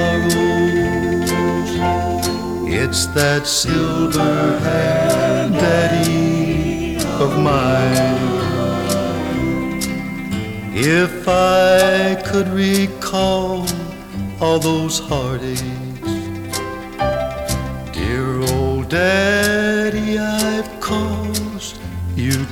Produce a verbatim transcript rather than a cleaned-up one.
sorrows. It's that silver-haired daddy of mine. If I could recall all those heartaches, dear old daddy, I've caused you